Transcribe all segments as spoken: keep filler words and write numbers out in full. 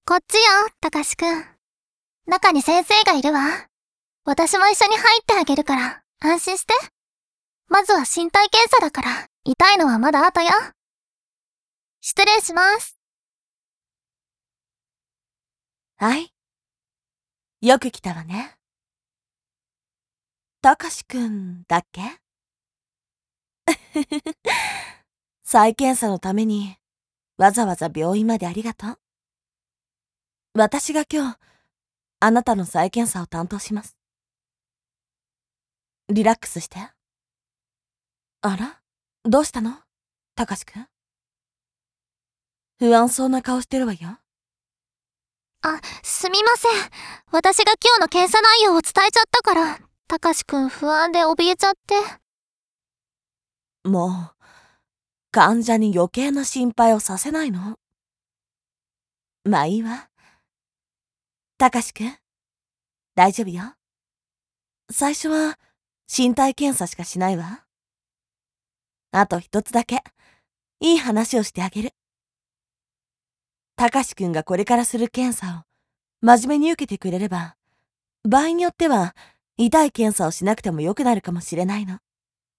こっちよ、たかしくん。中に先生がいるわ。私も一緒に入ってあげるから、安心して。まずは身体検査だから、痛いのはまだ後よ。失礼します。 はい。よく来たわね。たかしくんだっけ？再検査のためにわざわざ病院までありがとう。私が今日あなたの再検査を担当します。リラックスして。あら？どうしたの？たかしくん。不安そうな顔してるわよ。 あ、すみません。私が今日の検査内容を伝えちゃったから、たかしくん不安で怯えちゃって。 もう、患者に余計な心配をさせないの。まあいいわ。たかしくん、大丈夫よ。最初は身体検査しかしないわ。あと一つだけ、いい話をしてあげる。たかしくんがこれからする検査を真面目に受けてくれれば、場合によっては痛い検査をしなくてもよくなるかもしれないの。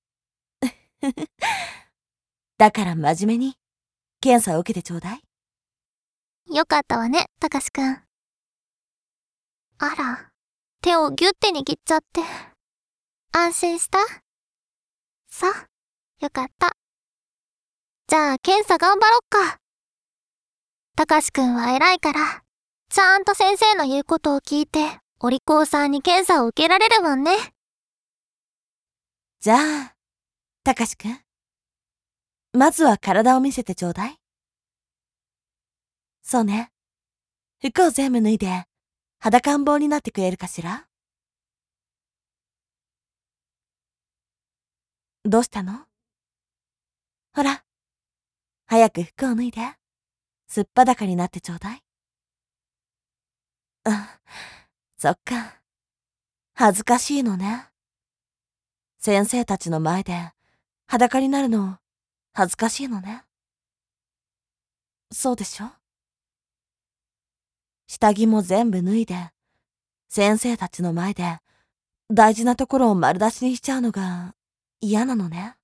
だから真面目に検査を受けてちょうだい。 よかったわね、たかしくん。あら、手をギュッて握っちゃって。安心した？さ、よかった。じゃあ検査頑張ろっか。たかしくんは偉いから、ちゃんと先生の言うことを聞いて、お利口さんに検査を受けられるもんね。 じゃあ、たかしくん。まずは体を見せてちょうだい。そうね。服を全部脱いで、裸ん坊になってくれるかしら？どうしたの？ほら、早く服を脱いで、すっぱだかになってちょうだい。あ、そっか。恥ずかしいのね。先生たちの前で裸になるの恥ずかしいのね。そうでしょ？下着も全部脱いで、先生たちの前で大事なところを丸出しにしちゃうのが嫌なのね。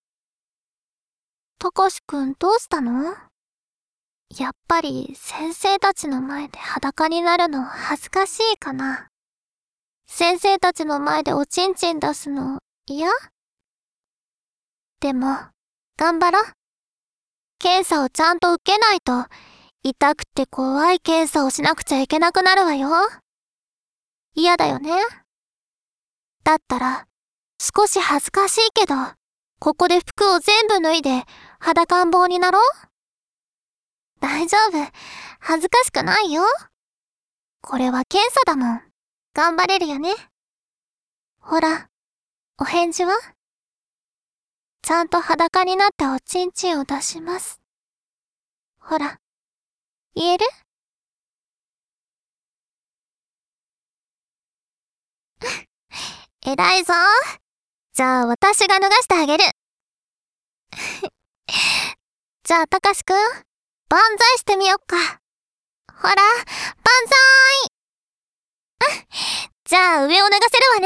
たかしくんどうしたの？やっぱり先生たちの前で裸になるの恥ずかしいかな。先生たちの前でおちんちん出すの嫌？でも、頑張ろ。検査をちゃんと受けないと、痛くて怖い検査をしなくちゃいけなくなるわよ。嫌だよね。だったら、少し恥ずかしいけど、ここで服を全部脱いで裸ん坊になろう。大丈夫。恥ずかしくないよ。これは検査だもん。頑張れるよね。ほら、お返事は？ちゃんと裸になっておちんちんを出します。ほら、言える？偉いぞ。じゃあ私が脱がしてあげる。じゃあたかしくん、万歳してみよっか。ほら、万歳。じゃあ上を脱がせるわね。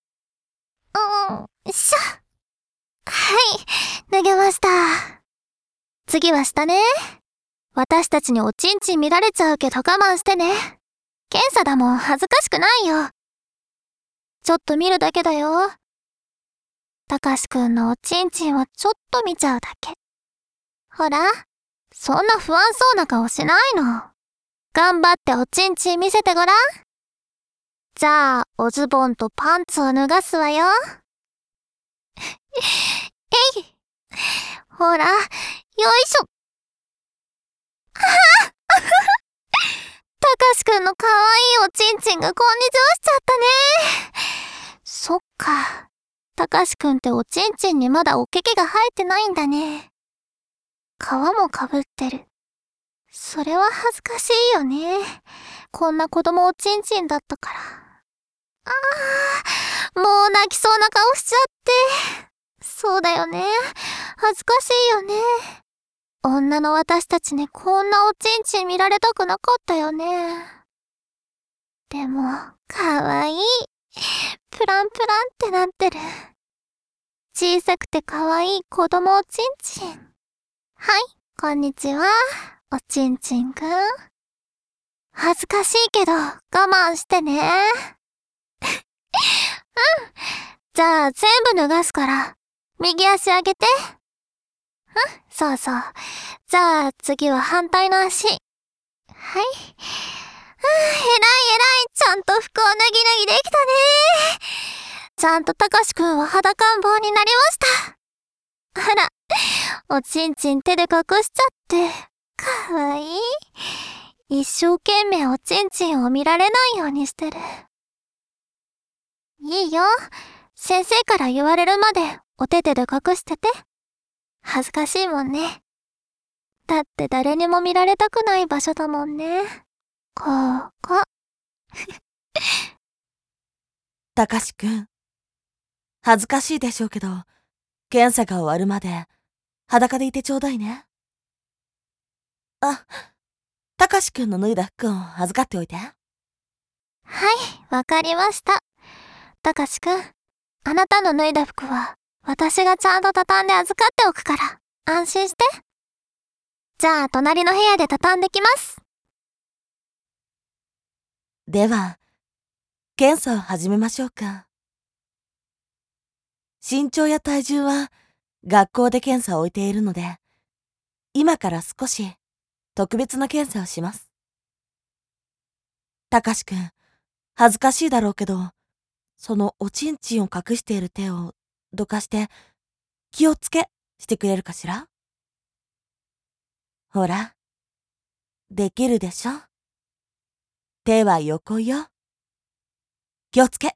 うん、しょ。はい、脱げました。次は下ね。私たちにおちんちん見られちゃうけど我慢してね。検査だもん恥ずかしくないよ。ちょっと見るだけだよ。たかしくんのおちんちんをちょっと見ちゃうだけ。ほら、そんな不安そうな顔しないの。頑張っておちんちん見せてごらん。じゃあ、おズボンとパンツを脱がすわよ。えい。ほら、よいしょ。はぁたかしくんのかわいいおちんちんがこんにちはしちゃったね。そっか。たかしくんっておちんちんにまだおけけが生えてないんだね。皮もかぶってる。それは恥ずかしいよね。こんな子供おちんちんだったから。ああ、もう泣きそうな顔しちゃって。そうだよね。恥ずかしいよね。 女の私たちにこんなおちんちん見られたくなかったよね。でも、かわいい。プランプランってなってる。小さくてかわいい子供おちんちん。はい、こんにちは。おちんちんくん。恥ずかしいけど、我慢してね。うん。じゃあ、全部脱がすから、右足上げて。うん、そうそう。じゃあ、次は反対の足。はい。うん、えらいえらい。ちゃんと服を脱ぎ脱ぎできたね。ちゃんとたかしくんは裸ん坊になりました。あら、おちんちん手で隠しちゃって、かわいい。一生懸命おちんちんを見られないようにしてる。いいよ。先生から言われるまでお手手で隠してて。恥ずかしいもんね。だって誰にも見られたくない場所だもんね。ここ。 たかしくん、恥ずかしいでしょうけど、検査が終わるまで裸でいてちょうだいね。あ、たかしくんの脱いだ服を預かっておいて。 はい、わかりました。たかしくん、あなたの脱いだ服は私がちゃんと畳んで預かっておくから、安心して。じゃあ、隣の部屋で畳んできます。 では、検査を始めましょうか。身長や体重は学校で検査を置いているので、今から少し特別な検査をします。たかしくん、恥ずかしいだろうけど、そのおちんちんを隠している手をどかして気をつけしてくれるかしら？ほら、できるでしょ？手は横よ。気をつけ。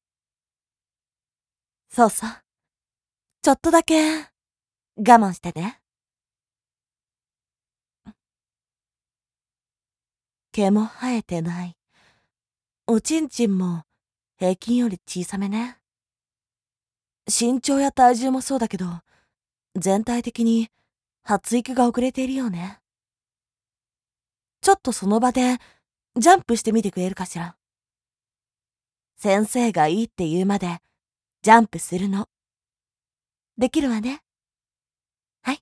そうそう。ちょっとだけ我慢してね。毛も生えてない。おちんちんも平均より小さめね。身長や体重もそうだけど、全体的に発育が遅れているよね。ちょっとその場でジャンプしてみてくれるかしら。先生がいいって言うまでジャンプするの。できるわね。はい。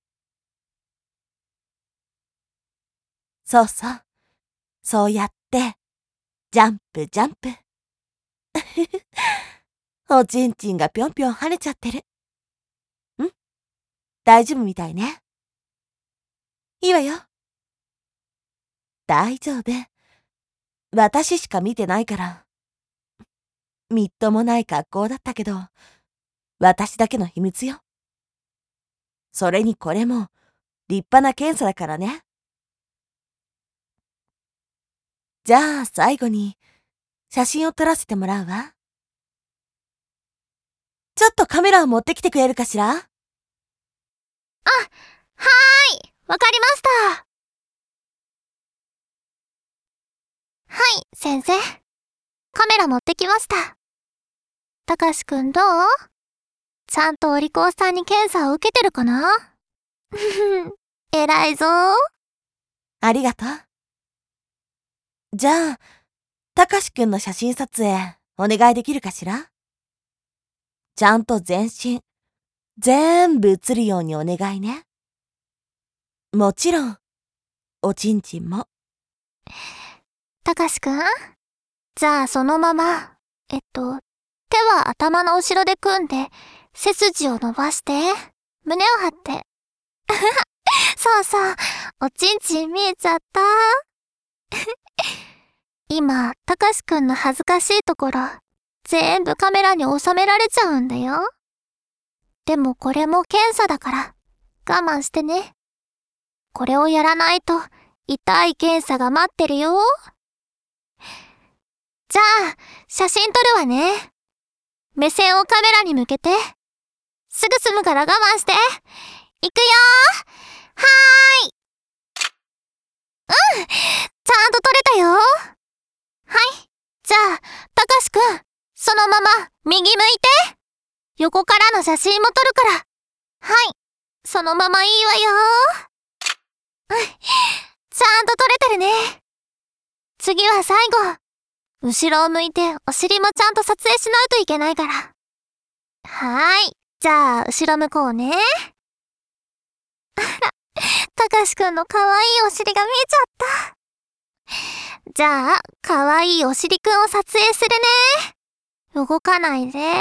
そうそう。そうやって、ジャンプジャンプ。おちんちんがぴょんぴょん跳ねちゃってる。ん？大丈夫みたいね。いいわよ。大丈夫。私しか見てないから。みっともない格好だったけど、私だけの秘密よ。それにこれも立派な検査だからね。じゃあ最後に写真を撮らせてもらうわ。ちょっとカメラを持ってきてくれるかしら？あ、はーい、わかりました。はい、先生。カメラ持ってきました。たかしくんどう？ちゃんとお利口さんに検査を受けてるかな？偉いぞー。 ありがとう。じゃあ、たかしくんの写真撮影お願いできるかしら？ちゃんと全身、全部映るようにお願いね。もちろん、おちんちんも。 たかしくん？じゃあそのまま、えっと、手は頭の後ろで組んで、背筋を伸ばして、胸を張って。そうそう、おちんちん見えちゃった。今、たかしくんの恥ずかしいところ、全部カメラに収められちゃうんだよ。でもこれも検査だから、我慢してね。これをやらないと、痛い検査が待ってるよ。じゃあ、写真撮るわね。目線をカメラに向けて。すぐ済むから我慢して。いくよー。はーい。うん、ちゃんと撮れたよ。はい。じゃあ、たかしくん、そのまま右向いて。横からの写真も撮るから。はい。そのままいいわよー。 ちゃんと撮れてるね。次は最後。後ろを向いてお尻もちゃんと撮影しないといけないから。はーい。じゃあ、後ろ向こうね。あら、たかしくんのかわいいお尻が見えちゃった。じゃあ、かわいいお尻くんを撮影するね。動かないで。はい、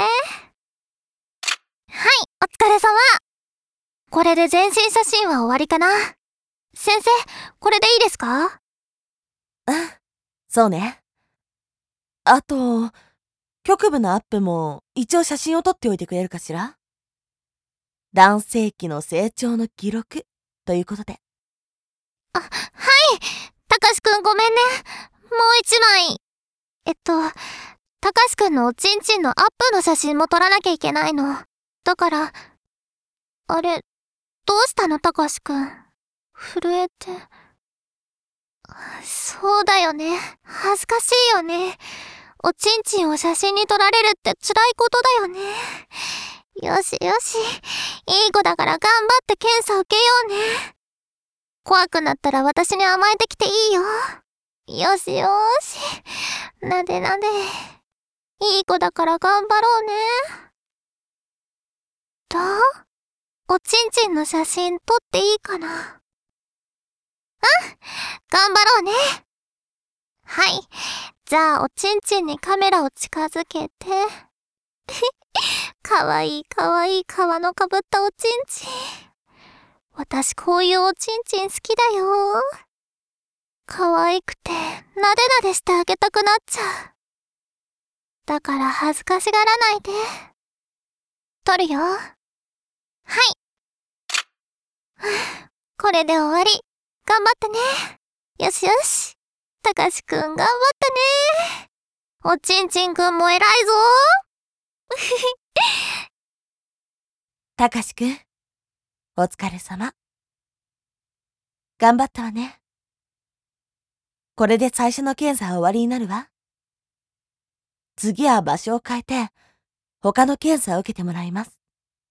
お疲れ様。これで全身写真は終わりかな。先生、これでいいですか？ うん、そうね。あと、局部のアップも一応写真を撮っておいてくれるかしら？男性器の成長の記録ということで。 あ、はい。たかしくんごめんね。もう一枚。えっと、たかしくんのおちんちんのアップの写真も撮らなきゃいけないの。だから、あれ、どうしたのたかしくん。震えて。そうだよね。恥ずかしいよね。おちんちんを写真に撮られるって辛いことだよね。よしよし。いい子だから頑張って検査受けようね。怖くなったら私に甘えてきていいよ。よしよし。なでなで。いい子だから頑張ろうね。どう？おちんちんの写真撮っていいかな？うん、頑張ろうね。はい。じゃあ、おちんちんにカメラを近づけて。かわいいかわいい皮のかぶったおちんちん。私こういうおちんちん好きだよ。かわいくて、なでなでしてあげたくなっちゃう。だから恥ずかしがらないで。撮るよ。はい。これで終わり。頑張ってね。よしよし。たかしくん頑張ったね。おちんちんくんも偉いぞ。 たかしくん、お疲れ様。頑張ったわね。これで最初の検査は終わりになるわ。次は場所を変えて、他の検査を受けてもらいます。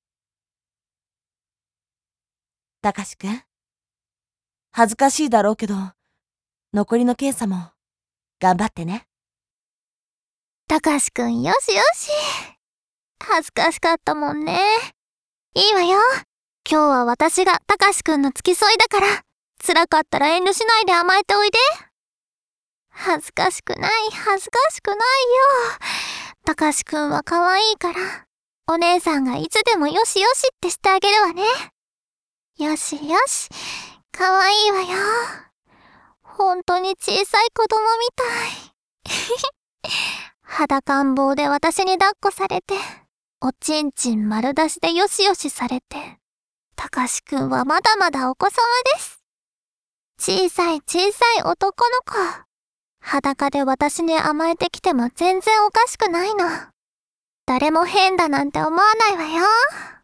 たかしくん、恥ずかしいだろうけど、残りの検査も頑張ってね。 たかしくんよしよし。恥ずかしかったもんね。いいわよ。今日は私がたかしくんの付き添いだから、辛かったら遠慮しないで甘えておいで。恥ずかしくない、恥ずかしくないよ。たかしくんは可愛いから、お姉さんがいつでもよしよしってしてあげるわね。よしよし、可愛いわよ。本当に小さい子供みたい。裸ん坊で私に抱っこされて、おちんちん丸出しでよしよしされて、たかしくんはまだまだお子様です。小さい小さい男の子。裸で私に甘えてきても全然おかしくないの。誰も変だなんて思わないわよ。